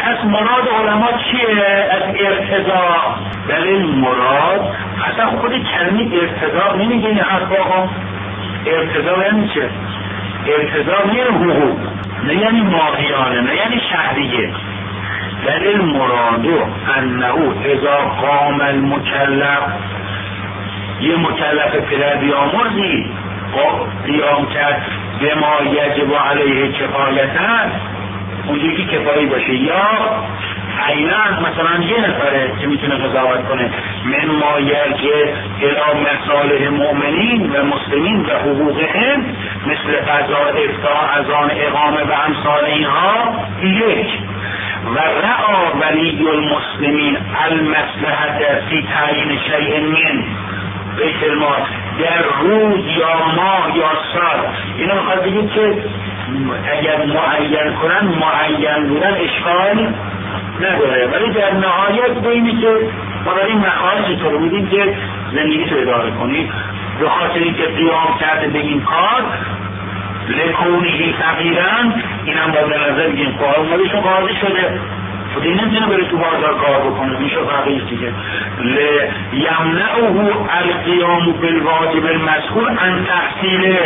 پس مراد علما چیه از ارتضا؟ بله مراد اصلا خود کلمه ارتضا نمیگه این حرفا. ارتضا یعنی چه؟ ارتضا یعنی حقوق، نه یعنی ماهیانه، نه یعنی شهریه. بل المراد انه اذا قام المکلف، یه مکلف پدر بیامرزی قیام کرد به ما یجب علیه کفایتن، اونجوری که کفایی باشه، یا عیناً مثلا یه نفره که میتونه قضاوت کنه من ما یرجع الی مصالح مؤمنین و مسلمین و حقوقهم مثل قضا، افتاء، اذان، اقامه و امثال اینها. یک و رعا ولی المسلمین المصلحت فی تعیین شیء من بیت المال در روز یا ماه یا سال. اینو میخواد بگید که اگر معین کنن، معین بودن اشکال نداره، ولی در نهایت بینی که ما داریم مخارج تو رو میدیم که زندگی تو اداره کنی، به خاطر اینکه قیام کرده به این کار لکونهی فقیرن، اینم با به نظر بگیم که اومدشون قاضی شده خود این نمیتونه بره تو بازار کار بکنه، میشه فقیر دیگه. لیمنعه القیام بالواجب المذکور عن تحصیل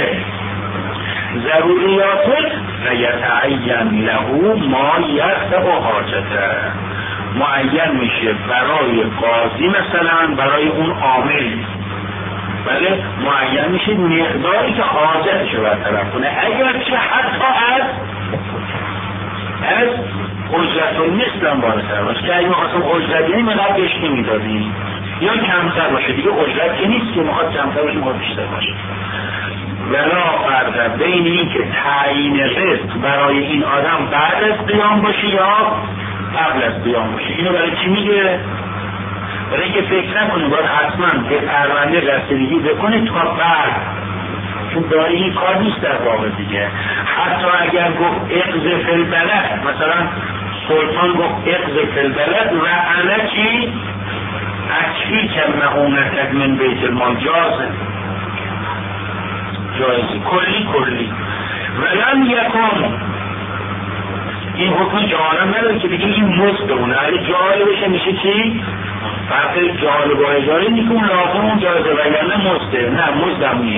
ضروریاته و یتعین له ما یرتفع حاجته. معین میشه برای قاضی، مثلا برای اون عامل، بله معین میشه مقداری که حاجتش رو برطرف کنه، اگر که حتی از اجرت مثل هم بالاتر باشه، که اگه میخواستم اجرت یعنی مقدر بهش نمیدادیم، یا کمتر باشه دیگه، اجرت که نیست که میخواد کمتر باشه میخواد بیشتر باشه. ولا فرق بین این که تعیین رزق برای این آدم بعد از قیام باشه یا قبل از قیام باشه. اینو برای چی میگه؟ برای اینکه فکر نکنه باید حتما به پرونده رسیدگی بکنه تا بعد، چون برای این کار نیست در واقع دیگه. حتی اگر گفت اقض فی البلد، مثلا سلطان گفت اقض فی البلد و انا چی؟ اکفی که مهونتک من بیت المال، جایزی کلی ولن یکن. این حکم جهالم نداره که بگیم این مزد بمونه، اگه جاهل بشه میشه چی؟ فرق جاهل با اجاره نیست، اون لازم اون جایزه وگرنه مزده، نه مزدم نیست.